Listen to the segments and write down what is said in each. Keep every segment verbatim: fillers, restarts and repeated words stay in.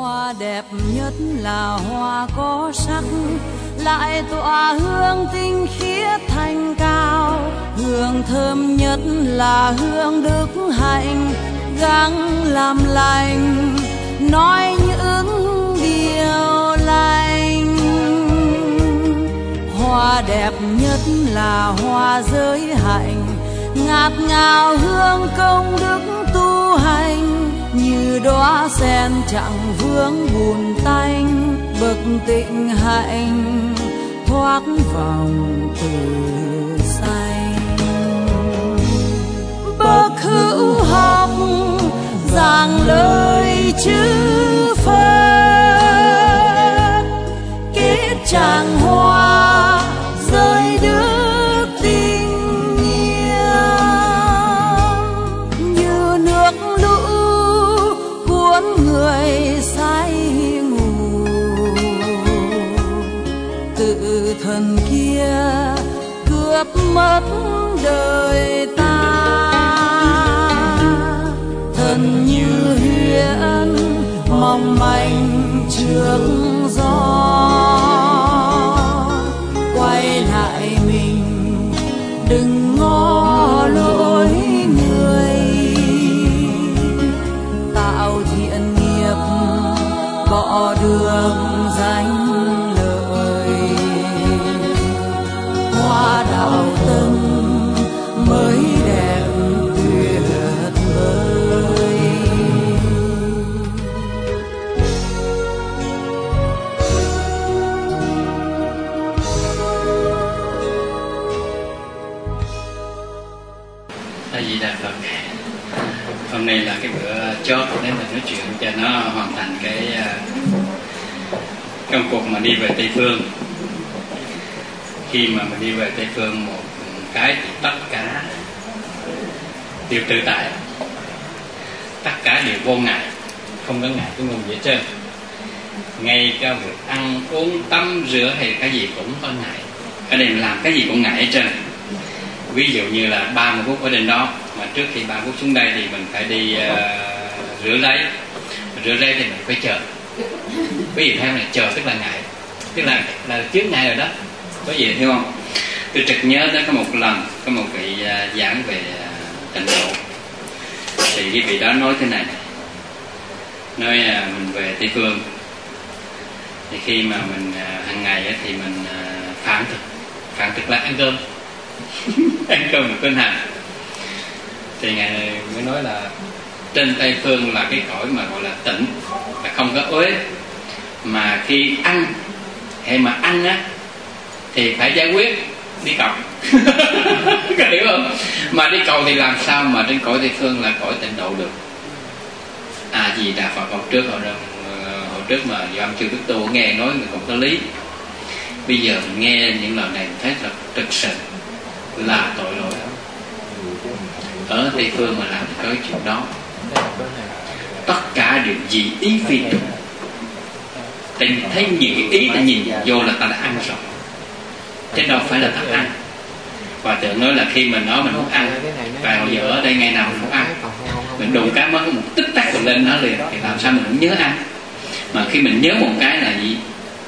Hoa đẹp nhất là hoa có sắc, lại tỏa hương tinh khiết thanh cao. Hương thơm nhất là hương đức hạnh, gắng làm lành, nói những điều lành. Hoa đẹp nhất là hoa giới hạnh, ngát ngào hương công đức tu hành. Như đóa sen chẳng vướng bùn tanh, bậc tịnh hạnh thoát vòng tử sanh. Bậc hữu học giảng lời chữ Phật, kết tràng hoa rơi đức tình yêu. Như nước lũ cuốn người say ngủ, tự thần kia cướp mất đời ta. Thân như huyễn mong manh trước gió, quay lại mình đừng ngó lối người. Tạo thiện nghiệp bỏ đường danh lợi, hoa đạo tâm mới đẹp tuyệt vời. A Di Đà Phật. Hôm nay là cái bữa chót để mình nói chuyện cho nó hoàn thành cái công cuộc mà đi về Tây Phương. Khi mà mình đi về Tây Phương một cái thì tất cả đều tự tại, tất cả đều vô ngại, không có ngại cái nguồn gì hết trơn. Ngay cả việc ăn uống tắm rửa hay cái gì cũng có ngại. Ở đây mình làm cái gì cũng ngại hết trơn. Ví dụ như là ba mươi phút ở trên đó, mà trước khi ba phút xuống đây thì mình phải đi uh, rửa ráy. Rửa ráy thì mình phải chờ. Quý vị thấy không, này chờ tức là ngại, tức là là trước ngại rồi đó. Có gì hiểu không? Tôi trực nhớ đó có một lần có một vị uh, giảng về uh, tịnh độ, thì cái vị đó nói thế này, nói uh, mình về Tây Phương thì khi mà mình uh, hàng ngày uh, thì mình uh, phản thực, phản thực là ăn cơm. Ăn cơm một cơm hành. Thì ngài mới nói là trên Tây Phương là cái cõi mà gọi là tịnh, là không có uế, mà khi ăn hay mà ăn á thì phải giải quyết đi cầu. Có hiểu không? Mà đi cầu thì làm sao mà trên cõi Tây Phương là cõi tịnh độ được? À gì Đà Phật hồi trước hồi, hồi trước mà do ông chưa biết tu nghe nói người cũng có lý. Bây giờ mình nghe những lời này mình thấy là thực sự là tội lỗi. Ở Tây Phương mà làm cái chuyện đó, tất cả đều dị ý phi tục. Tình thấy nhiều ý ta nhìn vô là ta đã ăn rồi, chứ đâu phải là ta ăn. Và tưởng nói là khi mình nói mình muốn ăn, và hồi giờ ở đây ngày nào mình muốn ăn, mình đụng cái mới một tích tắc mình lên nó liền, thì làm sao mình cũng nhớ ăn. Mà khi mình nhớ một cái là gì?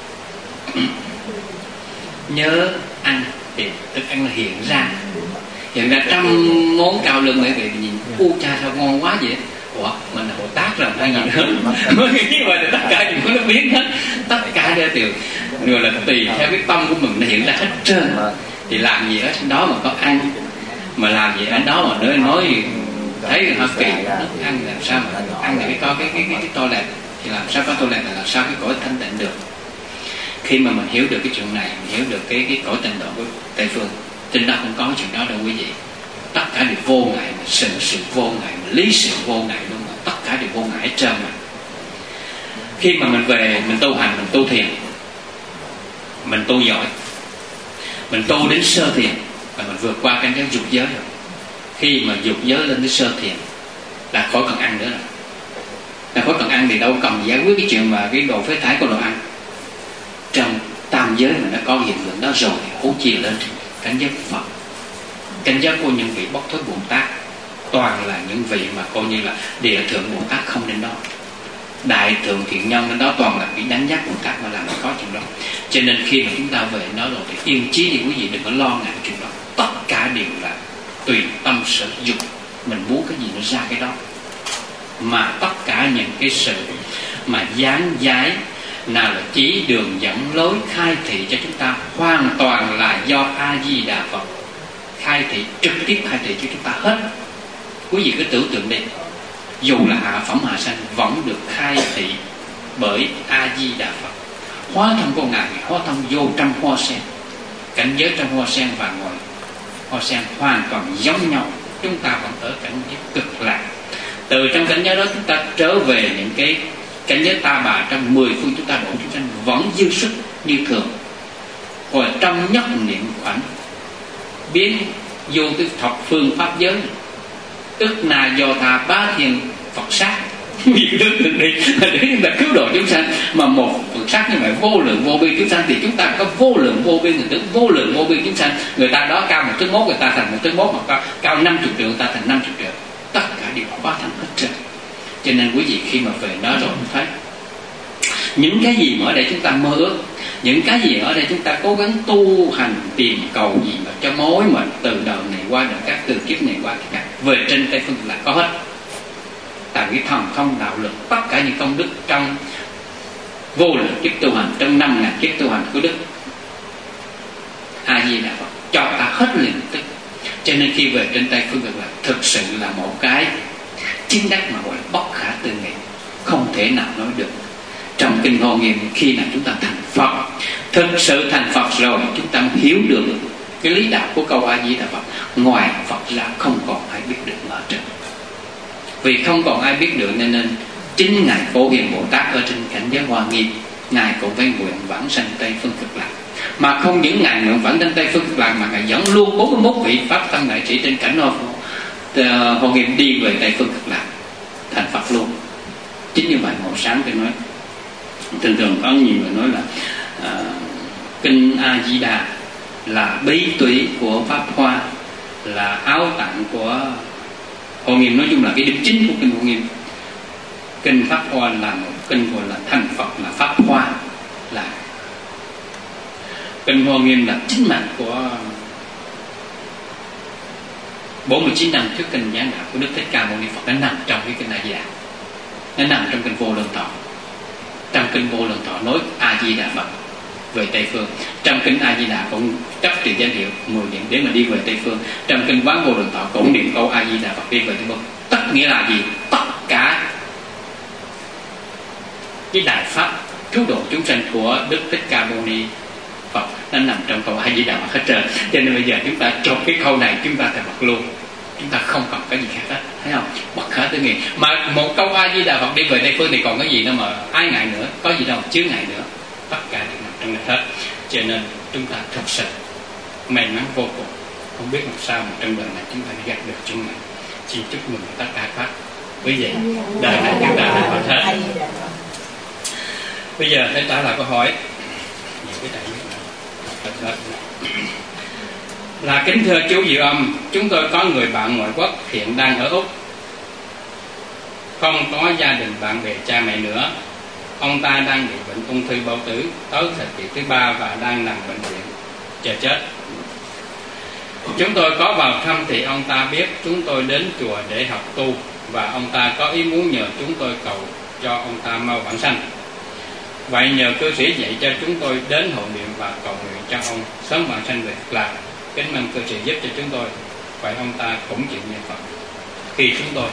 Nhớ ăn thì thức ăn là hiện ra, hiện ra trăm món cao lương mấy vị nhìn, u cha sao ngon quá vậy? Ủa mình là Bồ Tát rồi hay gì nữa? Mới nghĩ vậy là tất cả những nó biết hết, tất cả đều đều người là tùy theo cái tâm của mình nó hiện ra hết trơn. Thì làm gì ở đó mà có ăn, mà làm gì ở đó mà nói nói thấy họ kỳ, ăn làm sao mà ăn thì phải có cái cái cái, cái toilet, thì làm sao có toilet là làm sao cái cõi thanh tịnh được? Khi mà mình hiểu được cái chuyện này, mình hiểu được cái cái cõi tịnh độ của Tây Phương, trên đó không có chuyện đó đâu quý vị. Tất cả đều vô ngại, mà sự sự vô ngại, mà lý sự vô ngại luôn, mà tất cả đều vô ngại hết trơn mà. Khi mà mình về mình tu hành, mình tu thiền, mình tu giỏi, mình tu đến sơ thiền và mình vượt qua cái dục giới rồi. Khi mà dục giới lên tới sơ thiền là khỏi cần ăn nữa rồi. Là khỏi cần ăn thì đâu cần giải quyết cái chuyện mà cái đồ phế thải của đồ ăn. Trong tam giới mình đã có hiện tượng đó rồi, huống chi lên cảnh giới Phật, cảnh giới của những vị Bóc Thoát Bồ Tát, toàn là những vị mà coi như là địa thượng Bồ Tát không đến đó. đại thượng thiện nhân, nên đó toàn là cái đánh giác của các mà làm có chuyện đó. Cho nên khi mà chúng ta về nói rồi thì yên chí thì quý vị đừng có lo ngại chuyện đó. Tất cả đều là tùy tâm sở dục, mình muốn cái gì nó ra cái đó. Mà tất cả những cái sự mà gián giải nào là chỉ đường dẫn lối khai thị cho chúng ta hoàn toàn là do A Di Đà Phật khai thị, trực tiếp khai thị cho chúng ta hết. Quý vị cứ tưởng tượng đi, dù là hạ phẩm hạ sanh vẫn được khai thị bởi A Di Đà Phật. Hóa thân của ngài hóa thân vô trăm hoa sen, cảnh giới trong hoa sen và ngoài hoa sen hoàn toàn giống nhau. Chúng ta vẫn ở cảnh giới cực lạc. Từ trong cảnh giới đó chúng ta trở về những cái cảnh giới ta bà trong mười phương chúng ta độ chúng sanh vẫn dư sức như thường. Rồi trong nhất niệm khoảnh biến vô cái thập phương pháp giới, tức là do tha bá thiên Phật sát việc đức được đi để chúng ta cứu độ chúng sanh. Mà một Phật sát như vậy vô lượng vô biên chúng sanh thì chúng ta có vô lượng vô biên người tướng vô lượng vô biên chúng sanh. Người ta đó cao một tấc mốt, người ta thành một tấc mốt, mà cao cao năm chục trượng, người ta thành năm chục trượng. Tất cả đều hóa thành hết trơn. Cho nên quý vị khi mà về đó rồi thấy những cái gì mà ở đây chúng ta mơ ước, những cái gì ở đây chúng ta cố gắng tu hành tìm cầu gì mà cho mối mệnh từ đời này qua đời khác, từ kiếp này qua kiếp khác, về trên Tây phương là có hết. Tại vì thần thông đạo lực, tất cả những công đức trong vô lượng kiếp tu hành, trong năm ngàn kiếp tu hành của Đức A Di Đà Phật cho ta hết liền tức. Cho nên khi về trên Tây phương là thực sự là một cái chính đắc mà gọi là bất khả tư nghị, không thể nào nói được. Trong kinh Hoa Nghiêm, khi nào chúng ta thành Phật, thực sự thành Phật rồi, chúng ta hiểu được cái lý đạo của câu A Di Đà Phật. Ngoài Phật ra không còn ai biết được ở trên. Vì không còn ai biết được nên, nên chính ngài Phổ Hiền Bồ Tát ở trên cảnh giới Hoa Nghiêm, ngài cũng phải nguyện vãng sanh Tây phương cực lạc. Mà không những ngài nguyện vãng sanh Tây phương cực lạc, mà ngài dẫn luôn bốn mươi mốt vị pháp tăng đại sĩ trên cảnh Hoa Nghiêm đi về Tây phương cực lạc thành Phật luôn. Chính như vậy hồi sáng tôi nói, thường thường có nhiều người nói là à, kinh A Di Đà là bí tủy của Pháp Hoa, là áo tặng của Hoa Nghiêm. Nói chung là cái điểm chính của kinh Hoa Nghiêm. Kinh Pháp Hoa là một kinh gọi là thành Phật, là Pháp Hoa, là kinh Hoa Nghiêm là chính mạng của bốn mươi chín năm trước kinh Giảng Đạo của Đức Thích Ca Mâu Ni Phật. Nó nằm trong cái kinh A Di Đà, nó nằm trong kinh Vô Lượng Thọ. Trong kinh Vô Lượng Thọ nói A Di Đà Phật về Tây phương. Trong kinh A Di Đà cũng cấp trì danh hiệu mười điểm để mà đi về Tây phương. Trong kinh Quán Vô Lượng Thọ cũng niệm câu A Di Đà Phật đi về Tây phương. Tất nghĩa là gì? Tất cả cái đại pháp cứu độ chúng sanh của Đức Thích Ca Mâu Ni Phật nó nằm trong câu A Di Đà Phật hết trơn. Cho nên bây giờ chúng ta chọn cái câu này chúng ta thành Phật luôn. Chúng ta không còn cái gì khác hết, thấy không? Bất khả tư nghị. Mà một câu A Di Đà Phật đi về Tây phương thì còn cái gì đâu mà ái ngại nữa, có gì đâu mà chướng ngại nữa. Tất cả đều nằm trong này hết. Cho nên chúng ta thật sự may mắn vô cùng, không biết làm sao mà trong đời này chúng ta gặp được chúng này. Xin chúc mừng tất cả pháp quý vị, đời này chúng ta đã hoàn hết. Bây giờ hãy trả lời câu hỏi. Những cái này là kính thưa chú Diệu Âm, chúng tôi có người bạn ngoại quốc hiện đang ở Úc, không có gia đình bạn bè cha mẹ nữa. Ông ta đang bị bệnh ung thư bao tử tới thời kỳ thứ ba và đang nằm bệnh viện chờ chết. Chúng tôi có vào thăm thì ông ta biết chúng tôi đến chùa để học tu, và ông ta có ý muốn nhờ chúng tôi cầu cho ông ta mau vãng sanh. Vậy nhờ cư sĩ dạy cho chúng tôi đến hộ niệm và cầu nguyện cho ông sớm vãng sanh về Cực Lạc. Kính mong cư sĩ giúp cho chúng tôi. Vậy ông ta cũng chịu niệm Phật. Khi chúng tôi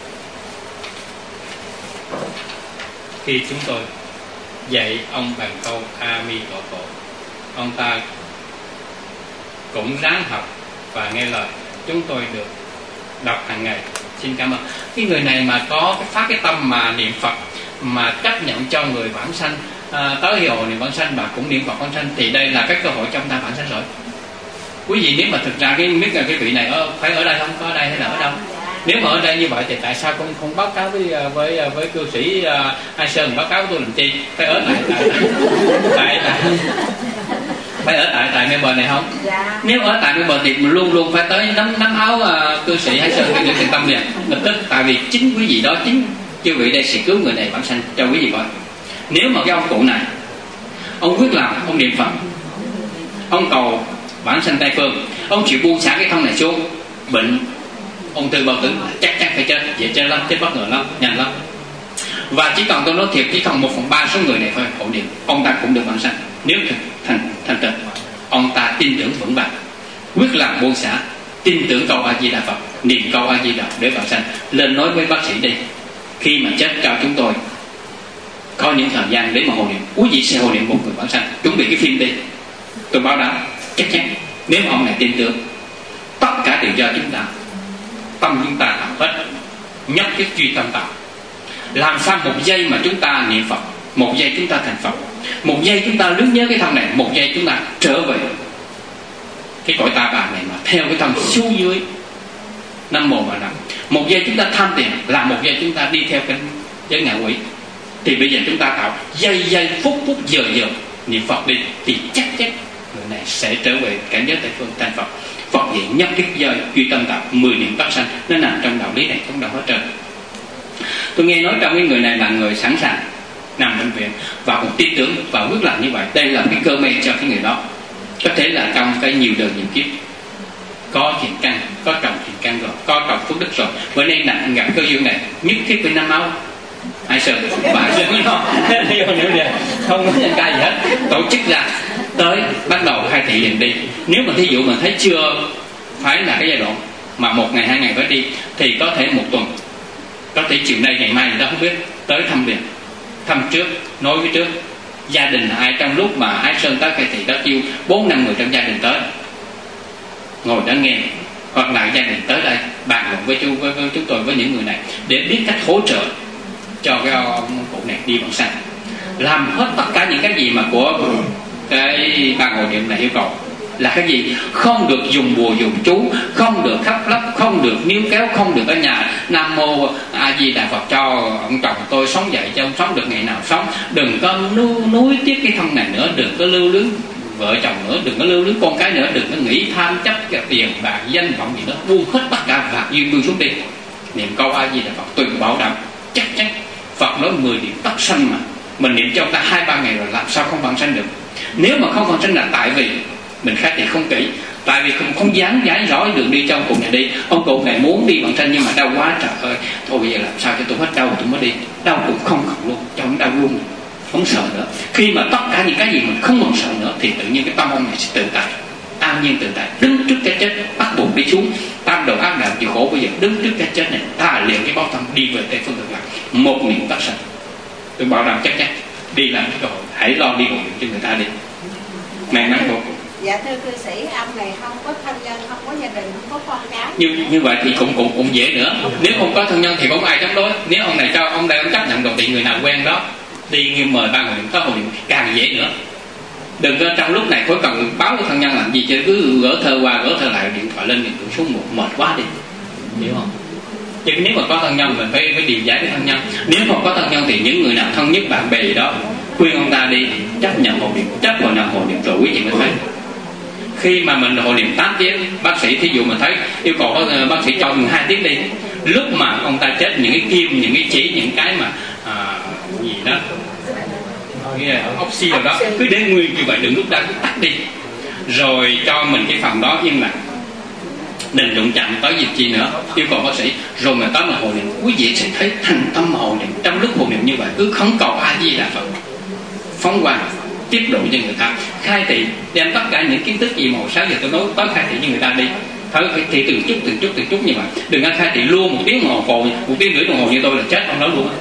Khi chúng tôi dạy ông bằng câu A Mi Tổ Phổ, ông ta cũng ráng học và nghe lời chúng tôi được đọc hàng ngày. Xin cảm ơn. Cái người này mà có cái phát cái tâm mà niệm Phật, mà chấp nhận cho người vãng sanh, à, tới hiệu niệm vãng sanh và cũng niệm Phật vãng sanh, thì đây là cái cơ hội cho ông ta vãng sanh rồi. Quý vị nếu mà thực ra cái biết là cái vị này ở phải ở đây không, có ở đây hay là ở đâu? Nếu mà ở đây như vậy thì tại sao không không báo cáo với với với cư sĩ uh, Ai Sơn báo cáo với tôi làm chi? Phải ở tại tại tại, tại phải ở tại tại Melbourne này không? Dạ. Nếu ở tại Melbourne thì mình luôn luôn phải tới nắm nắm áo uh, cư sĩ Ai Sơn để thiện tâm liền lập tức. Tại vì chính quý vị đó, chính Chư vị đây sẽ cứu người này vãng sanh cho quý vị coi. Nếu mà cái ông cụ này, ông quyết làm, ông niệm Phật, ông cầu vãng sanh Tây Phương, ông chịu buông xả cái thân này xuống, bệnh ung thư bao tử chắc chắn phải chết, dễ chết lắm, chết bất ngờ lắm, nhanh lắm. Và chỉ cần tôi nói thiệt, chỉ cần một phần ba số người này thôi hộ niệm, ông ta cũng được vãng sanh. Nếu thành thành tựu, ông ta tin tưởng vững vàng, quyết làm buông xả, tin tưởng câu A Di Đà Phật, niệm câu A Di Đà để vãng sanh. Lên nói với bác sĩ đi, khi mà chết cho chúng tôi có những thời gian để mà hộ niệm, quý vị sẽ hộ niệm một người vãng sanh. Chuẩn bị cái phim đi, tôi bảo đảm chắc chắn. Nếu mà ông này tin tưởng, tất cả đều do chúng ta, tâm chúng ta làm hết, nhất cái duy tâm tạo. Làm sao một giây mà chúng ta niệm Phật, một giây chúng ta thành Phật, một giây chúng ta lướt nhớ cái thân này, một giây chúng ta trở về cái cõi ta bà này mà theo cái thân xuống dưới Nam Mô Bà Đàm. Một giây chúng ta tham tiền, là một giây chúng ta đi theo cái giới ngạ quỷ. Thì bây giờ chúng ta tạo giây giây phút phút giờ giờ niệm Phật đi, thì chắc chắn người này sẽ trở về cảnh giới Tây Phương thành Phật. Phật dạy nhất thiết do duy tâm tạo, mười niệm tác sanh, nó nằm trong đạo lý này, trong đạo hết trơn. Tôi nghe nói trong cái người này là người sẵn sàng nằm bệnh viện và cũng tin tưởng và quyết làm như vậy. Đây là cái cơ may cho cái người đó. Có thể là trong cái nhiều đời nhiều kiếp có thiện căn, có trồng thiện căn rồi, có trồng phước đức rồi, bữa nay nặng gặp cơ duyên này, nhất thiết phải năm máu ai sợ bà sợ nó không có nhân ca gì hết, tổ chức ra tới bắt đầu khai thị liền đi. Nếu mà thí dụ mà thấy chưa phải là cái giai đoạn mà một ngày hai ngày phải đi, thì có thể một tuần, có thể chiều nay ngày mai gì đó không biết, tới thăm liền, thăm trước, nói với trước gia đình là ai. Trong lúc mà Ái Sơn tới khai thị đó kêu bốn năm người trong gia đình tới ngồi đó nghe, hoặc là gia đình tới đây bàn luận với, chú, với, với chúng tôi, với những người này để biết cách hỗ trợ cho cái ông cụ này đi vãng sanh. Làm hết tất cả những cái gì mà của cái ban hội niệm này yêu cầu. Là cái gì? Không được dùng bùa dùng chú, không được khắp lấp, không được níu kéo, không được ở nhà Nam Mô A Di Đà Phật cho ông chồng tôi sống dậy, cho ông sống được ngày nào sống. Đừng có nuối, nuối tiếc cái thân này nữa, đừng có lưu luyến vợ chồng nữa, đừng có lưu luyến con cái nữa, đừng có nghĩ tham chấp cái tiền bạc danh vọng gì nữa, buông hết tất cả và duyên buông xuống đi. Niệm câu A Di Đà Phật, tôi bảo đảm chắc chắn. Phật nói mười niệm tất sanh mà, mình niệm cho ông ta hai ba ngày rồi làm sao không vãng sanh được. Nếu mà không vãng sanh là tại vì mình khai thị không kỹ, tại vì không, không dám giải rõ đường đi cho ông cụ này đi. Ông cụ này muốn đi vãng sanh nhưng mà đau quá trời ơi, thôi bây giờ làm sao cho tôi hết đau tôi mới đi. Đau cũng không khổng luôn, cho ông đau luôn, không sợ nữa. Khi mà tất cả những cái gì mình không còn sợ nữa thì tự nhiên cái tâm ông này sẽ tự tại, an nhiên tự tại, đứng trước cái chết bắt buộc đi xuống tam đầu ác đạo chịu khổ. Bây giờ đứng trước cái chết này, ta liền cái báo tâm đi về Tây Phương Cực Lạc, một niệm tác sanh. Tôi bảo đảm chắc chắn đi làm cái cơ hội, hãy lo đi hộ niệm cho người ta đi, may mắn vô cùng. Dạ thưa cư sĩ, ông này không có thân nhân, không có gia đình, không có con cái. Như như vậy thì cũng cũng cũng dễ nữa. Nếu không có thân nhân thì không ai chống đối. Nếu ông này cho ông đây ông chấp nhận rồi thì người nào quen đó đi như mời ban hội niệm có hội niệm càng dễ nữa. Đừng có trong lúc này khỏi cần báo với thân nhân làm gì chứ, cứ gỡ thơ qua gỡ thơ lại, điện thoại lên điện thoại xuống một mệt quá đi, hiểu không? Chứ nếu mà có thân nhân mình phải phải điều giải với thân nhân. Nếu không có thân nhân thì những người nào thân nhất bạn bè gì đó khuyên ông ta đi chấp nhận hội niệm, chấp vào nào hội niệm rồi quý vị mới thấy. Khi mà mình hội niệm tám tiếng, bác sĩ thí dụ mình thấy yêu cầu bác sĩ cho mình hai tiếng đi, lúc mà ông ta chết những cái kim, những cái chỉ, những cái mà à, gì đó oxy rồi đó, cứ để nguyên như vậy, đừng lúc đã cứ tắt đi, rồi cho mình cái phần đó yên lặng, đừng đụng chạm tới việc chi nữa, yêu cầu bác sĩ. Rồi mà tới mà hội niệm, quý vị sẽ thấy thành tâm hội niệm. Trong lúc hội niệm như vậy cứ khấn cầu A Di Đà Phật, phóng quang tiếp độ cho người ta, khai thị, đem tất cả những kiến thức gì màu sáng giờ tôi nói tới khai thị cho người ta đi. Phải thị từng chút từng chút từng chút như vậy, đừng có khai thị luôn một tiếng đồng hồ, một tiếng rưỡi đồng hồ như tôi là chết ông đó luôn.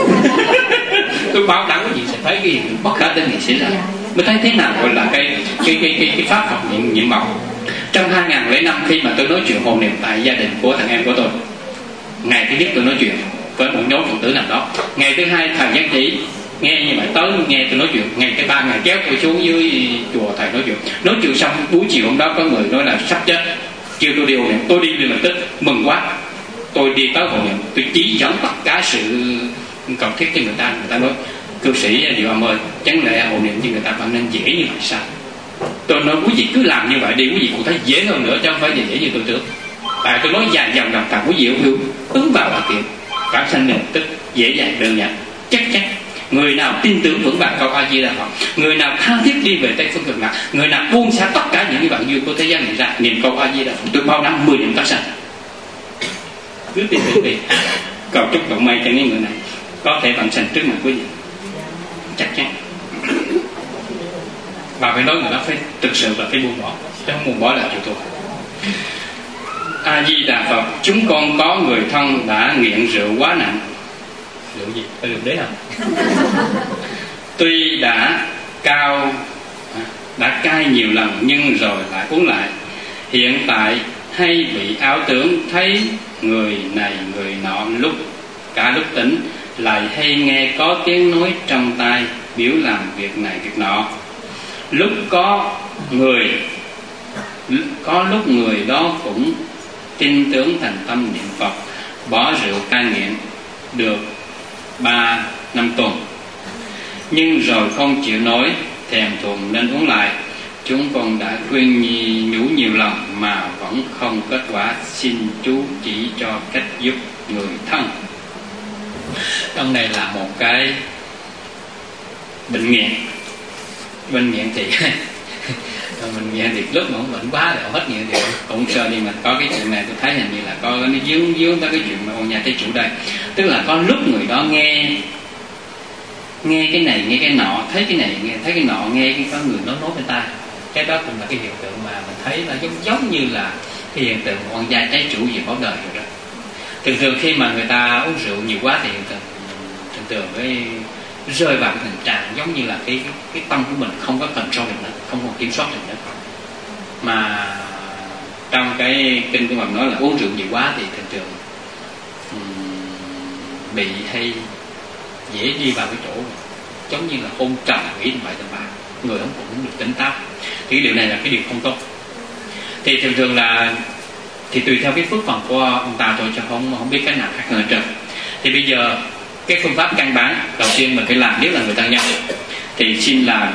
Tôi báo đảm quý vị sẽ thấy cái hiện tượng bất khả tư nghị xảy ra, mới thấy thế nào gọi là cái cái cái cái, cái pháp Phật nhiệm, nhiệm màu. Trong hai nghìn lẻ năm khi mà tôi nói chuyện hộ niệm tại gia đình của thằng em của tôi, ngày thứ nhất tôi nói chuyện với một nhóm phật tử nào đó, ngày thứ hai thầy giác chỉ nghe như vậy tới nghe tôi nói chuyện, ngày thứ ba ngày kéo tôi xuống dưới chùa thầy nói chuyện. Nói chuyện xong buổi chiều hôm đó có người nói là sắp chết, kêu tôi đi hộ niệm, tôi đi liền lập tức mừng quá. Tôi đi tới hộ niệm, tôi chỉ dẫn tất cả sự cần thiết cho người ta. Người ta nói cư sĩ Diệu Âm ơi, chẳng lẽ hộ niệm cho người ta phải nên dễ như vậy sao? Tôi nói quý vị cứ làm như vậy đi, quý vị cũng thấy dễ hơn nữa chứ không phải dễ như tôi trước. Tại tôi nói dài dòng đồng tặng quý vị hiểu ứng vào là kiện vãng sanh liền tức dễ dàng đơn giản, chắc chắn. Người nào tin tưởng vững vàng câu A Di Đà Phật, người nào tha thiết đi về Tây phương cực lạc, người nào buông xả tất cả những cái vạn duyên của thế gian này ra, niệm câu A Di Đà Phật, tôi bao năm mười điểm tác sanh. Cứ tin tưởng đi, cầu chúc cầu may cho những người này có thể vãng sanh trước mặt quý vị, chắc chắn. Và phải nói người đó phải thực sự là phải buông bỏ, chứ không buông bỏ là chịu thua. A Di Đà Phật, chúng con có người thân đã nghiện rượu quá nặng. Rượu gì? Phải rượu đế không? Tuy đã cao đã cai nhiều lần nhưng rồi lại uống lại. Hiện tại hay bị ảo tưởng thấy người này người nọ, lúc cả lúc tỉnh lại hay nghe có tiếng nói trong tai, biểu làm việc này việc nọ. Lúc có người có lúc người đó cũng tin tưởng thành tâm niệm Phật, bỏ rượu cai nghiện được ba năm tuần, nhưng rồi không chịu nổi, thèm thuồng nên uống lại. Chúng con đã khuyên nhủ nhiều lần mà vẫn không kết quả, xin chú chỉ cho cách giúp người thân. Trong này là một cái bệnh nghiện. Bệnh nghiện thì mình nghiện thì lúc mà bệnh quá rồi hết nghiện thì cũng sơ, nhưng mà có cái chuyện này tôi thấy hình như là có nó dướng dướng tới cái chuyện mà ông nhà trái chủ đây. Tức là có lúc người đó nghe nghe cái này nghe cái nọ, thấy cái này nghe thấy cái nọ, nghe cái có người nói nói bên tai. Cái đó cũng là cái hiện tượng mà mình thấy là giống giống như là cái hiện tượng con gia trái chủ gì báo đời rồi đó. Thường thường khi mà người ta uống rượu nhiều quá thì thường thường, thường cái rơi vào cái tình trạng giống như là cái cái, cái tâm của mình không có control được nữa, không còn kiểm soát được nữa. Mà trong cái kinh của mình nói là uống rượu nhiều quá thì thường thường um, bị hay dễ đi vào cái chỗ giống như là hôn trầm, nghĩ bậy tầm bạ, người không cũng được tỉnh táo. Thì cái điều này là cái điều không tốt. Thì thường thường là thì tùy theo cái phước phần của ông ta thôi, chứ không không biết cái nào khác hơn trên. Thì bây giờ cái phương pháp căn bản đầu tiên mình phải làm, nếu là người tăng nhân thì xin là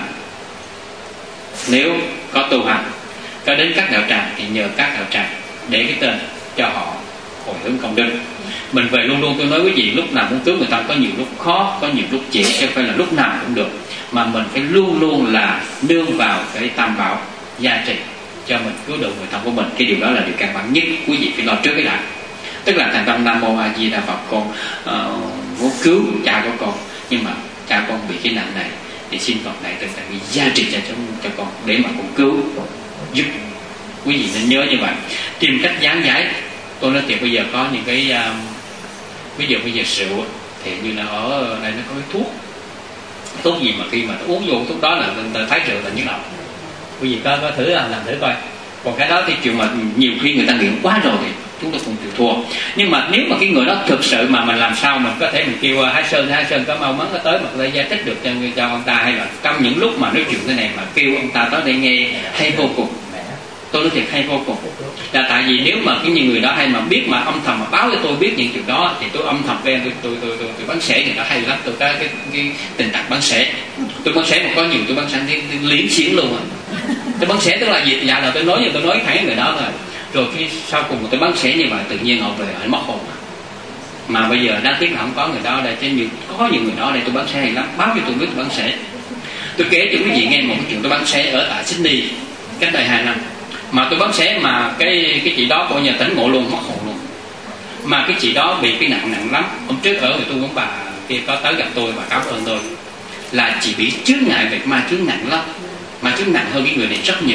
nếu có tu hành có đến các đạo tràng thì nhờ các đạo tràng để cái tên cho họ hồi hướng công đức. Mình về luôn luôn tôi nói quý vị, lúc nào muốn cứu người ta có nhiều lúc khó, có nhiều lúc dễ, chứ không phải là lúc nào cũng được. Mà mình phải luôn luôn là nương vào cái tam bảo gia trì cho mình cứu được người thân của mình. Cái điều đó là điều căn bản nhất, quý vị phải lo trước cái đã. Tức là thành tâm Nam Mô A Di Đà Phật, con uh, muốn cứu cha của con, nhưng mà cha con bị cái nạn này, thì xin Phật này từng tầng gia trì cho, cho con để mà con cứu giúp. Quý vị nên nhớ như vậy, tìm cách gián giải. Tôi nói thiệt, bây giờ có những cái uh, ví dụ bây giờ rượu thì như là ở đây nó có cái thuốc thuốc gì mà khi mà uống vô thuốc đó là người ta thấy rượu là nhức đầu. Quý vị có, có thử làm, làm thử coi. Còn cái đó thì chuyện mà nhiều khi người ta nghiện quá rồi thì chúng ta không chịu thua. Nhưng mà nếu mà cái người đó thực sự mà mình làm sao mình có thể mình kêu Hải Sơn Hải Sơn có mau mắn nó tới mà người ta gia trích được cho, cho ông ta, hay là trong những lúc mà nói chuyện thế này mà kêu ông ta tới đây nghe hay vô cùng. Tôi nói thiệt hay vô cùng. Là tại vì nếu mà cái người đó hay mà biết mà âm thầm mà báo cho tôi biết những chuyện đó thì tôi âm thầm quen tôi tôi tôi tôi, tôi bắn sẻ người đó hay lắm. Tôi có cái, cái tình trạng bắn sẻ. Tôi bắn sẻ mà có nhiều tôi bắn sẻ thì liếm xiến luôn à. Tôi bắn sẻ tức là gì? Dạ là tôi nói như tôi nói thẳng người đó rồi. Rồi khi sau cùng tôi bắn sẻ như vậy tự nhiên họ về họ mất hồn. Mà bây giờ đáng tiếc là không có người đó ở đây, chứ nhiều có những người đó ở đây tôi bắn sẻ hay lắm, báo cho tôi biết tôi bắn sẻ. Tôi kể cho quý vị nghe một cái chuyện tôi bắn sẻ ở tại Sydney cách đây hai năm. Mà tôi bắn xé mà cái cái chị đó coi nhà tỉnh ngộ luôn, mất hồn luôn. Mà cái chị đó bị cái nặng nặng lắm. Hôm trước ở người tôi cũng bà kia có tới gặp tôi và cảm ơn tôi, là chị bị chướng ngại về ma chướng nặng lắm, ma chướng nặng hơn cái người này rất nhiều.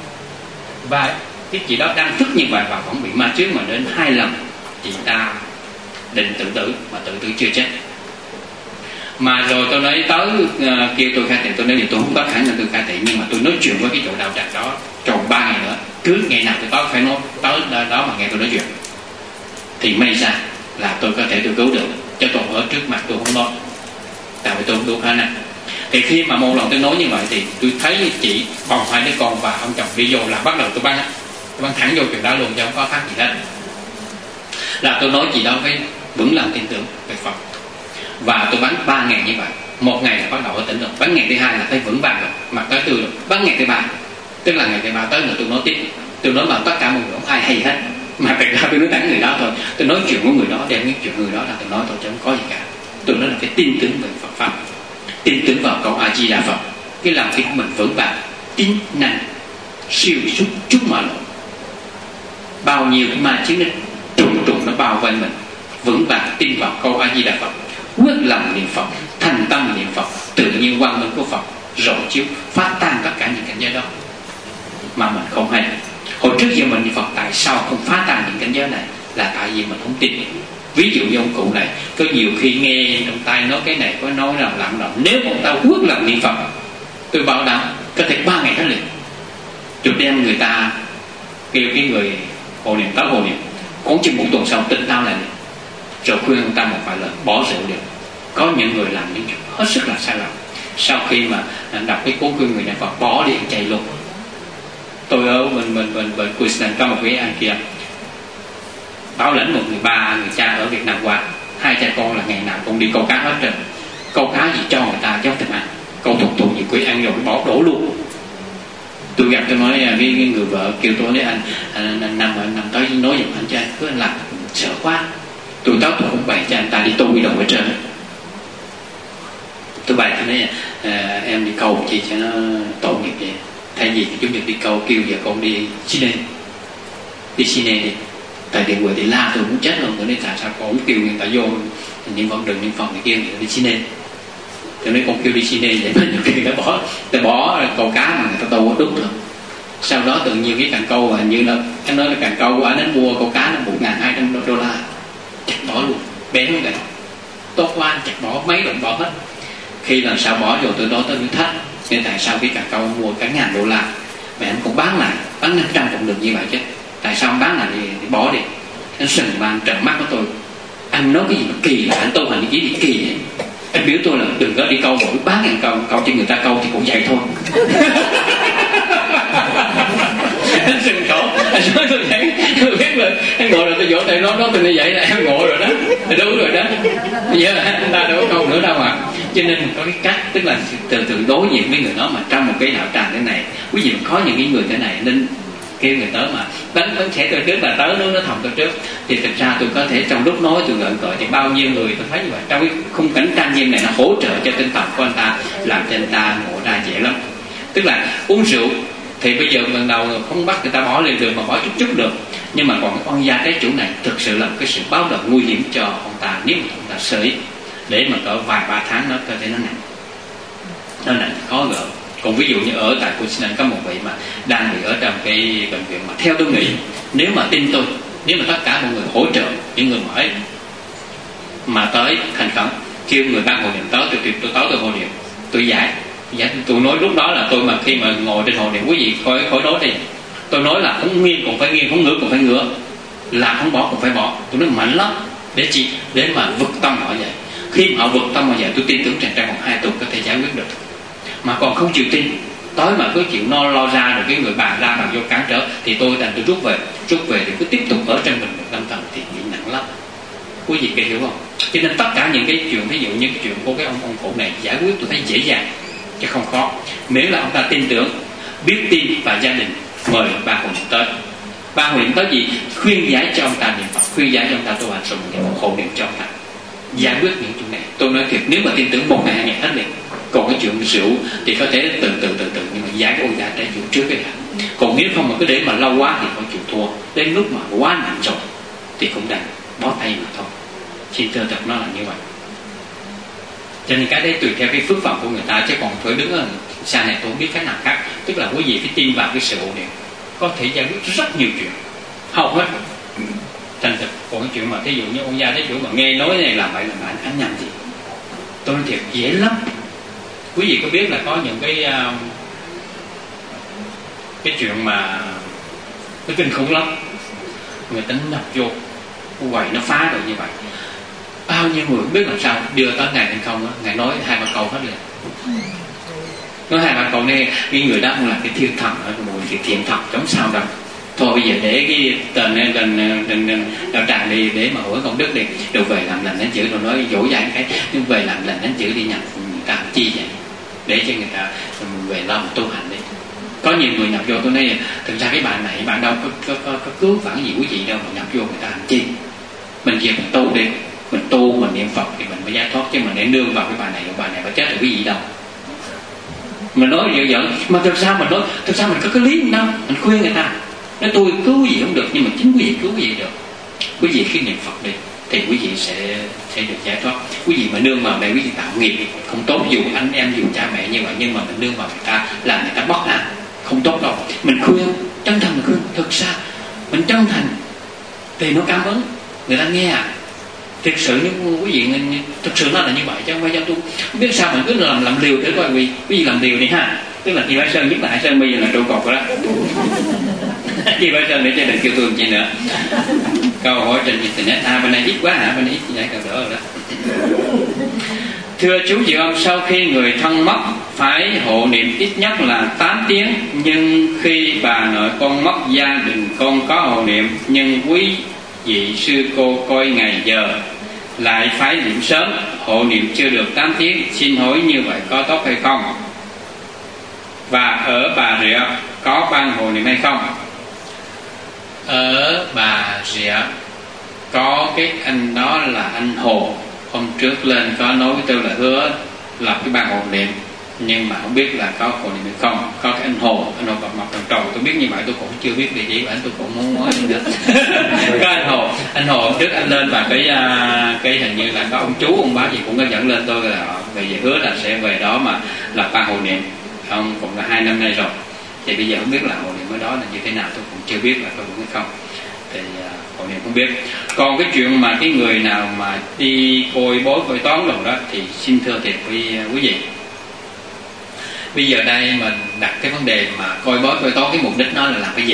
Và cái chị đó đang thức như vậy và vẫn bị ma chướng mà đến hai lần chị ta định tự tử mà tự tử chưa chết. Mà rồi tôi nói tới uh, kêu tôi khai thị, tôi nói thì tôi không có khả năng tôi khai thị, nhưng mà tôi nói chuyện với cái chỗ đạo tràng đó tròn ba ngày nữa, cứ ngày nào tôi tới phải nói tới đó mà nghe tôi nói chuyện thì may ra là tôi có thể tôi cứu được, chứ còn ở trước mặt tôi không nói, tại vì tôi không đủ khả năng. Thì khi mà một lần tôi nói như vậy thì tôi thấy chị bồng hai đứa con và ông chồng đi vô là bắt đầu tôi bắn tôi bắn thẳng vô chuyện đó luôn, chứ không có khác gì hết. Là tôi nói chị đó phải vững lòng tin tưởng về Phật. Và tôi bắn ba ngày như vậy. Một ngày là bắt đầu ở tỉnh rồi, bắn ngày thứ hai là thấy vững vàng rồi, mặt tới tươi rồi. Bắn ngày thứ ba, tức là ngày thứ ba tới nữa tôi nói tiếp. Tôi nói mà tất cả mọi người không ai hay hết. Mà thật ra tôi nói thẳng người đó thôi. Tôi nói chuyện của người đó, đem những chuyện người đó là tôi nói thôi chứ không có gì cả. Tôi nói là phải tin tưởng về Phật pháp, tin tưởng vào câu A Di Đà Phật. Cái lòng tin của mình vững vàng, tín năng siêu xuất chút mọi lỗi. Bao nhiêu cái ma chiến nó trùng trùng nó bao vây mình, vững vàng tin vào câu A Di Đà Phật, quyết lòng niệm Phật, thành tâm niệm Phật, tự nhiên quang minh của Phật rọi chiếu phá tan tất cả những cảnh giới đó mà mình không hay. Hồi trước giờ mình niệm Phật tại sao không phá tan những cảnh giới này? Là tại vì mình không tin. Ví dụ như ông cụ này, có nhiều khi nghe trong tay nói cái này, có nói làm lặng động. Nếu ông ta quyết lòng niệm Phật, tôi bảo đảm có thể ba ngày hết liền. Tôi đem người ta kêu cái người hộ niệm tới hộ niệm, khoảng chừng một tuần sau tin tao lại liền. Rồi khuyên ông ta một vài lời bỏ rượu được. Có những người làm những chuyện hết sức là sai lầm. Sau khi mà đọc cái cuốn khuyên người niệm Phật bỏ đi chạy luôn. Tôi ở bên bên bên bên Queensland có một cái anh kia bảo lãnh một người ba người cha ở Việt Nam qua, hai cha con là ngày nào cũng đi câu cá hết trơn. Câu cá gì cho người ta chứ không thèm ăn, câu thuộc tụ gì quý ăn rồi bỏ đổ luôn. Tôi gặp tôi nói với người vợ kêu tôi nói anh, anh, anh nằm anh nằm tới nói giùm anh cho anh, cứ anh làm sợ quá. Tôi tới tôi cũng bày cho anh ta đi tu đi đồng ở trên. Tôi bày tôi nói à, em đi câu chi cho nó tội nghiệp vậy. Thay vì chúng được đi câu kêu giờ con đi Sydney, đi Sydney đi. Tại điện vừa thì la tôi muốn chết luôn. Tôi nói tại sao con không kêu người ta vô niệm Phật đường niệm Phật này kia đi Sydney. Tôi nói con kêu đi Sydney vậy mà nhiều khi ta bỏ ta bỏ câu cá mà người ta đâu có đúng rồi. Sau đó tự nhiên cái cần câu hình như là anh nói là cần câu của anh đến mua câu cá nó một ngàn hai trăm đô la, chặt bỏ luôn, bén vậy. Tốt quá anh chặt bỏ mấy đồng bỏ hết. Khi lần sau bỏ rồi tôi nói tôi mới thách, nên tại sao cái cần câu mua cả ngàn đô la mà anh cũng bán lại, bán năm trăm cũng được như vậy chứ. Tại sao anh bán lại thì, thì bỏ đi. Anh sừng mà anh trợn mắt của tôi. Anh nói cái gì mà kỳ là anh tu hành cái gì bị kỳ vậy. Anh biểu tôi là đừng có đi câu mỗi bán ngàn câu, câu cho người ta câu thì cũng vậy thôi. Anh sừng khổ. Anh nói tôi vậy, tôi biết rồi. Anh ngồi rồi tôi vỗ tay nó nói tôi như vậy là em ngộ rồi đó. Thì đúng rồi đó. Bây giờ anh ta đâu có câu nữa đâu mà. Cho nên có cái cách, tức là từ từ đối diện với người đó mà trong một cái đạo tràng thế này. Quý vị có những cái người thế này nên kêu người tới mà đánh đánh sẽ tôi trước là tới nó nó thòng tôi trước, thì thực ra tôi có thể trong lúc nói tôi gợi gọi thì bao nhiêu người tôi thấy như vậy trong cái khung cảnh trang nghiêm này nó hỗ trợ cho tinh thần của anh ta, làm cho anh ta ngộ ra dễ lắm. Tức là uống rượu thì bây giờ lần đầu không bắt người ta bỏ liền được mà bỏ chút chút được, nhưng mà còn cái oan gia trái chủ này thực sự là cái sự báo động nguy hiểm cho ông ta nếu mà ông ta sởi để mà cỡ vài ba tháng nó cơ thể nó nặng, nó nặng khó gỡ. Còn ví dụ như ở tại Queensland có một vị mà đang bị ở trong cái bệnh viện mà theo tôi nghĩ nếu mà tin tôi, nếu mà tất cả mọi người hỗ trợ những người mới mà tới thành khẩn kêu người ban hội niệm tới, tôi tôi tới tôi hội niệm tôi giải giải tôi nói lúc đó là tôi mà khi mà ngồi trên hội niệm quý vị khỏi khỏi nói đi, tôi nói là không nghiêng cũng phải nghiêng, không ngửa cũng phải ngửa, là không bỏ cũng phải bỏ. Tôi nói mạnh lắm để chi để mà vực tâm họ vậy. Khi mà họ vực tâm họ vậy tôi tin tưởng rằng trong vòng hai tuần có thể giải quyết được. Mà còn không chịu tin tới mà cứ chịu no lo ra rồi cái người bạn ra bằng vô cản trở thì tôi đành tôi rút về rút về thì cứ tiếp tục ở trên mình một tâm thần thì bị nặng lắm. Quý vị có hiểu không? Cho nên tất cả những cái chuyện ví dụ như cái chuyện của cái ông ông cụ này giải quyết tôi thấy dễ dàng chứ không khó, miễn là ông ta tin tưởng, biết tin và gia đình mời ba hội niệm tới. Ba hội niệm tới gì? Khuyên giải cho ông ta niệm Phật, khuyên giải cho ông ta tu hành, rồi mình một hội niệm cho ông ta giải quyết những chuyện này. Tôi nói thiệt, nếu mà tin tưởng một ngày hai ngày hết liền. Còn cái chuyện rượu thì có thể từ từ từ từ nhưng mà giải cái ôn giải trái chủ trước cái đã. Còn nếu không mà cứ để mà lâu quá thì phải chịu thua. Đến lúc mà quá nặng rồi thì cũng đành bó tay mà thôi. Xin thưa thật nó là như vậy. Cho nên cái đấy tùy theo cái phước phẩm của người ta, chứ còn phải đứng ở xa này tôi không biết cách nào khác. Tức là quý vị phải tin vào cái sự ổn định, có thể giải quyết rất nhiều chuyện, hầu hết thành thực. Còn cái chuyện mà thí dụ như ông gia thế chủ mà nghe nói này làm vậy là anh anh nhầm gì, tôi nói thiệt dễ lắm. Quý vị có biết là có những cái uh, cái chuyện mà nó kinh khủng lắm, người ta nhập vô quầy nó phá rồi như vậy, bao nhiêu người không biết làm sao đưa tới ngày hay không đó. Ngài nói hai ba câu hết liền, nói hai ba câu này cái người đó không là cái thiên thần, một cái thiện thần chống sao đâu. Thôi bây giờ để cái tên trên đạo tràng đi để mà hưởng công đức đi, rồi về làm lành đánh chữ, rồi nói dỗ dành cái nhưng về làm lành đánh chữ đi nhập người ta làm chi vậy, để cho người ta về lo tu hành đi. Có nhiều người nhập vô tôi nói thực ra cái bạn này bạn đâu có, có, có, có cứu vãn gì quý vị đâu mà nhập vô người ta làm chi, mình về mình tu đi. Mình tu, mình niệm Phật thì mình mới giải thoát, chứ mình để nương vào cái bà này, bà này bà chết rồi quý vị đâu. Mình nói dở dở, mà thực sao mình nói, thực sao mình có cái lý đâu. Mình khuyên người ta, nói tôi cứu quý vị không được, nhưng mà chính quý vị cứu quý vị được. Quý vị khi niệm Phật đi thì quý vị sẽ sẽ được giải thoát. Quý vị mà nương vào mẹ, quý vị tạo nghiệp không tốt. Dù anh em dù cha mẹ như vậy, nhưng mà mình nương vào người ta làm người ta bất an, không tốt đâu. Mình khuyên, chân thành mình khuyên, thực ra mình chân thành thì nó cảm ứng, người ta nghe à. Thực sự như quý vị, thực sự nó là như vậy chứ không phải do tôi. Không biết sao mình cứ làm làm liều để coi quý vị, quý vị làm liều đi ha. Tức là chị Bái Sơn, nhất là Hải Sơn bây giờ là trụ cột rồi đó. Chị Bái Sơn để cho đừng kêu tôi chị nữa. Câu hỏi trên internet, à bên này ít quá hả, bên này ít giải câu đỡ rồi đó. Thưa chú chị ông, sau khi người thân mất phải hộ niệm ít nhất là tám tiếng, nhưng khi bà nội con mất, gia đình con có hộ niệm, nhưng quý vị sư cô coi ngày giờ lại phải niệm sớm, hộ niệm chưa được tám tiếng, xin hỏi như vậy có tốt hay không? Và ở Bà Rịa có ban hộ niệm hay không? Ở Bà Rịa có cái anh đó là anh Hồ, hôm trước lên có nói với tôi là hứa lập cái ban hộ niệm, nhưng mà không biết là có hộ niệm hay không. Có cái anh Hồ, anh Hồ bọc mọc tròn tròn, tôi biết như vậy tôi cũng chưa biết địa chỉ của anh, tôi cũng muốn nói gì nữa. Có anh Hồ, anh Hồ hôm trước anh lên và cái cái hình như là có ông chú ông bá gì cũng có dẫn lên tôi là về về hứa là sẽ về đó mà lập ban hộ niệm. Ông cũng là hai năm nay rồi, thì bây giờ không biết là hộ niệm ở đó là như thế nào, tôi cũng chưa biết là có đúng hay không, thì uh, hộ niệm không biết. Còn cái chuyện mà cái người nào mà đi coi bói coi toán rồi đó thì xin thưa thiệt với uh, quý vị, bây giờ đây mình đặt cái vấn đề mà coi bói coi toán, cái mục đích nó là làm cái gì,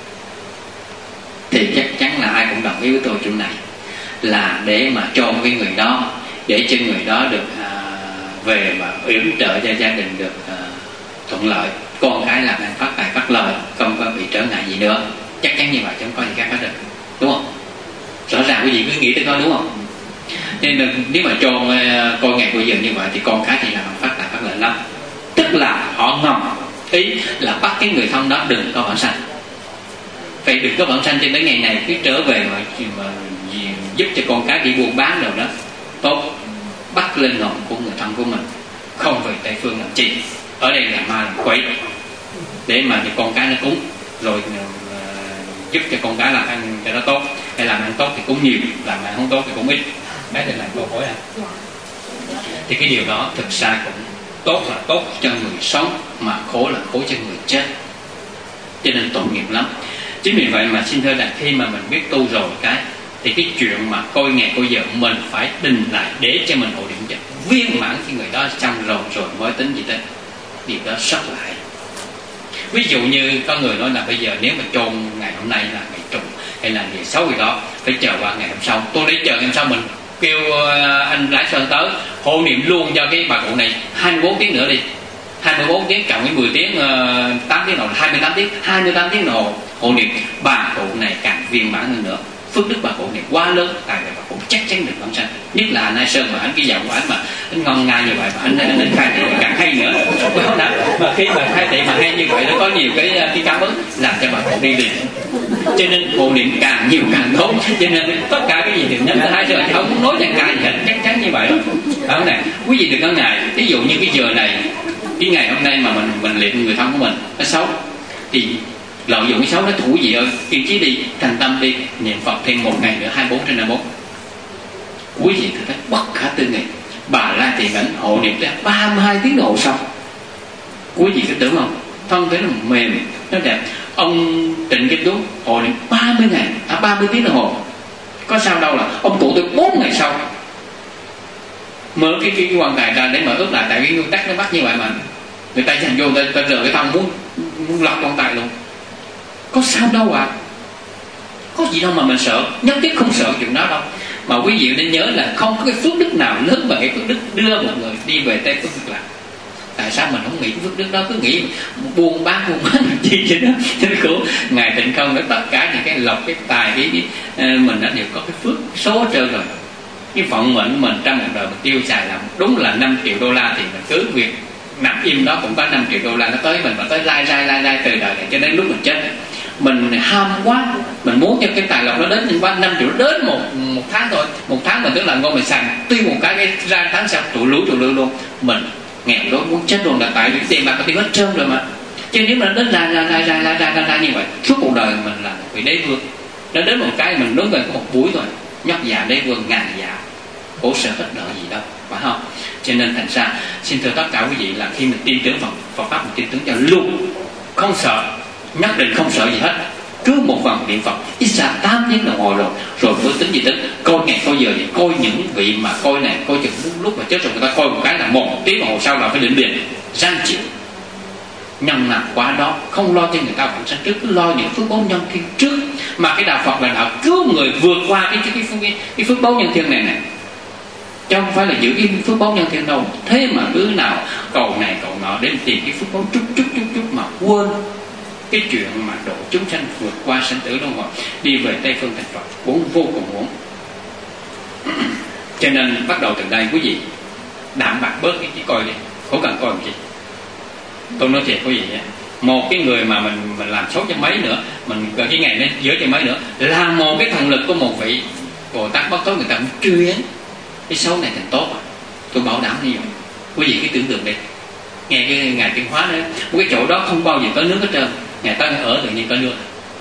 thì chắc chắn là ai cũng đồng ý với tôi chuyện này, là để mà cho cái người đó, để cho người đó được uh, về mà yểm trợ cho gia đình được uh, thuận lợi, con cái làm ăn phát tài phát lời, không có bị trở ngại gì nữa. Chắc chắn như vậy chứ không có gì khác hết được, đúng không? Rõ ràng quý vị cứ nghĩ tới đó, đúng không? Nên là, nếu mà cho coi ngày coi giờ như vậy thì con cái thì làm ăn phát tài phát lợi lắm. Tức là họ ngầm ý là bắt cái người thân đó đừng có bản sanh, phải đừng có bản sanh cho đến ngày này cứ trở về mà, mà giúp cho con cái đi buôn bán rồi đó tốt, bắt lên ngọn của người thân của mình, không về Tây Phương làm chi. Ở đây là ma làm quỷ, để mà cho con cái nó cúng, rồi uh, giúp cho con cái làm ăn cho nó tốt, hay làm ăn tốt thì cúng nhiều, làm ăn không tốt thì cũng ít. Đấy là câu hỏi à. Thì cái điều đó thực ra cũng tốt là tốt cho người sống, mà khổ là khổ cho người chết, cho nên tội nghiệp lắm. Chính vì vậy mà xin thưa là khi mà mình biết tu rồi cái thì cái chuyện mà coi ngày coi giờ mình phải đình lại để cho mình hộ niệm cho viên mãn cái người đó xong rồi rồi mới tính gì tới. Điều đó rất là hay. Ví dụ như có người nói là bây giờ nếu mà chôn ngày hôm nay là ngày trùng hay là ngày xấu gì đó, phải chờ qua ngày hôm sau. Tôi để chờ ngày hôm sau mình kêu anh Lái Sơn tới hộ niệm luôn cho cái bà cụ này hai mươi bốn tiếng nữa đi, hai mươi bốn tiếng cộng với mười tiếng, tám tiếng nào là hai mươi tám tiếng, hai mươi tám tiếng đồng hồ hộ niệm, bà cụ này càng viên mãn hơn nữa. Phước đức bà cụ này quá lớn, tại vì bà cụ chắc chắn được vãng sanh. Nhất là anh Hai Sơn mà anh cái giọng của anh mà anh ngon ngai như vậy mà anh anh, anh khai thị càng hay nữa. Không đã, mà khi mà khai thị mà hay như vậy nó có nhiều cái cái cảm ứng làm cho bà cụ đi liền. Cho nên hộ niệm càng nhiều càng tốt. Cho nên tất cả cái gì thì nhắm tới Hai Sơn không muốn nói chẳng cái gì hết, chắc chắn như vậy rồi. Đó này, quý vị đừng có ngại. Ví dụ như cái giờ này, cái ngày hôm nay mà mình mình liệt người thân của mình nó xấu thì lợi dụng cái xấu nó thủ gì ơi, kiên trí đi, thành tâm đi, niệm Phật thêm một ngày nữa, hai mươi bốn trên hai mươi bốn. Quý vị thấy bất khả tư nghị, Bà La Thị Ảnh hộ niệm tới ba mươi hai tiếng đồng hồ xong. Quý vị có tưởng không? Thân thể nó mềm, nó đẹp. Ông Trịnh Kim Tuấn hộ niệm ba mươi ngày, à ba mươi tiếng đồng hồ. Có sao đâu là ông cụ tới bốn ngày sau mở cái cái, cái quan tài ra để mà ướp lại, tại vì nguyên tắc nó bắt như vậy mà. Người ta dành vô, người ta rời cái thân muốn muốn lọc quan tài luôn. Có sao đâu à, có gì đâu mà mình sợ, nhất thiết không sợ chuyện đó đâu. Mà quý vị nên nhớ là không có cái phước đức nào lớn bằng cái phước đức đưa một người đi về Tây Phương Cực Lạc. Tại sao mình không nghĩ cái phước đức đó, cứ nghĩ buôn bán buôn bán làm chi vậy đó. Cho nên của Ngài Tịnh Không để tất cả những cái lộc, cái tài, cái, cái mình đã đều có cái phước số trơn rồi. Cái phận mệnh của mình trong một đời mình tiêu xài làm đúng là năm triệu đô la thì mình cứ việc nằm im đó cũng có năm triệu đô la nó tới mình, mà tới lai lai lai lai từ đời này cho đến lúc mình chết. mình ham quá, mình muốn cho cái tài lộc nó đến nhưng quá năm triệu đến một một tháng thôi, một tháng mình tức là ngon mình xài tiêu một cái cái ra tháng sau tụi lúa tụi lúa luôn, mình nghèo đó muốn chết luôn, là tại vì tiền bạc có tiêu hết trơn rồi mà. Chứ nếu mà nó đến ra ra ra ra ra ra, ra, ra như vậy suốt cuộc đời mình là một vị đế vương, nó đến một cái mình đứng gần có một buổi thôi, nhóc già đế vương ngàn dạ, khổ sở hết nợ gì đâu, phải không? Cho nên thành ra xin thưa tất cả quý vị là khi mình tin tưởng vào Phật pháp, mình tin tưởng cho luôn, không sợ, nhất định không sợ gì hết. Cứ một vòng niệm Phật ít ra tám tiếng đồng hồ rồi rồi mới tính gì tính, coi ngày coi giờ vậy, coi những vị mà coi này coi chừng lúc, lúc mà chết rồi người ta coi một cái là một tiếng đồng hồ sau là phải định biệt răng chịu nhân nào quá đó, không lo cho người ta bản sanh trước, cứ lo những phước báo nhân thiên trước. Mà cái đạo Phật là đạo cứu người vượt qua cái cái cái, cái, cái phước báo nhân thiên này này, chứ không phải là giữ cái phước báo nhân thiên đâu. Thế mà cứ nào cầu này cầu nọ để tìm cái phước báo chút chút chút chút mà quên cái chuyện mà độ chúng sanh vượt qua sinh tử luân hồi, đi về Tây phương thành Phật vốn vô cùng muốn. Cho nên bắt đầu từ đây quý vị đạm bạc bớt cái chỉ coi đi, không cần coi làm gì. Tôi nói thiệt quý vị á, một cái người mà mình mình làm xấu cho mấy nữa, mình cái ngày nó dở cho mấy nữa, là một cái thần lực của một vị Bồ Tát Bất Tối, người ta cũng truyền cái xấu này thành tốt à. Tôi bảo đảm như vậy. Quý vị cứ tưởng tượng đi, nghe cái ngài Tuyên Hóa đấy, một cái chỗ đó không bao giờ có nước hết trơn, ngài ta ở tự nhiên có nước.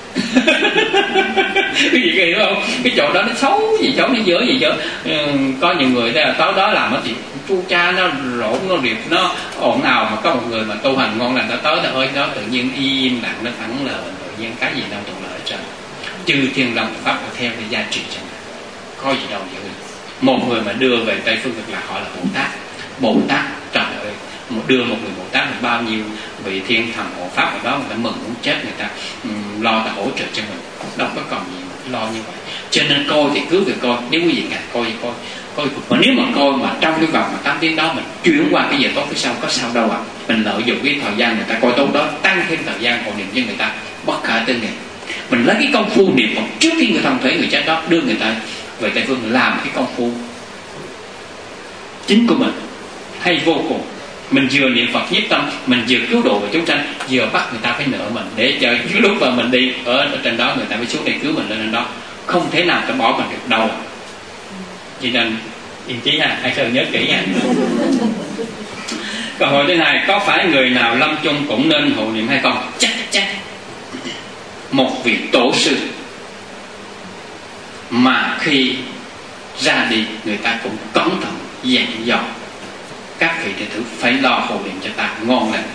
Cái gì kỳ đúng không? Cái chỗ đó nó xấu gì xấu, nó dở gì dở. Ừ, có nhiều người đó, tối đó làm nó thì chu cha, nó rộn, nó điệp, nó ồn ào, mà có một người mà tu hành ngon lành, nó tới nó ơi đó tự nhiên im lặng, nó thẳng lờ, tự nhiên cái gì đâu thuận lợi hết trơn. Chư thiên long pháp là theo để gia trì cho mình, có gì đâu vậy. Một người mà đưa về Tây phương cực lạc họ là Bồ Tát. Bồ Tát trời ơi, một đưa một người Bồ Tát là bao nhiêu vị thiên thần hộ pháp ở đó, người ta mừng muốn chết, người ta um, lo ta hỗ trợ cho mình, đâu có còn gì mà lo như vậy. Cho nên coi thì cứ việc coi, nếu quý vị càng coi thì coi coi mà nếu mà coi mà trong cái vòng mà tám tiếng đó mình chuyển qua cái giờ tốt phía sau có sao đâu ạ. À. Mình lợi dụng cái thời gian người ta coi tốt đó, tăng thêm thời gian hộ niệm cho người ta bất khả tư nghị. Mình lấy cái công phu niệm Phật trước khi người thân thể người chết đó, đưa người ta về Tây phương làm cái công phu chính của mình hay vô cùng. Mình vừa niệm Phật nhiếp tâm, mình vừa cứu độ về chúng sanh, vừa bắt người ta phải nợ mình, để cho lúc mà mình đi ở, ở trên đó người ta mới xuống đây cứu mình lên trên đó, không thể nào ta bỏ mình được đâu. Cho nên yên chí ha, hãy cần nhớ kỹ nha. Câu hỏi thứ hai, có phải người nào lâm chung cũng nên hộ niệm hay không? Chắc chắc một vị tổ sư mà khi ra đi người ta cũng cẩn thận dặn dò các vị đệ tử phải lo hộ niệm cho ta ngon lành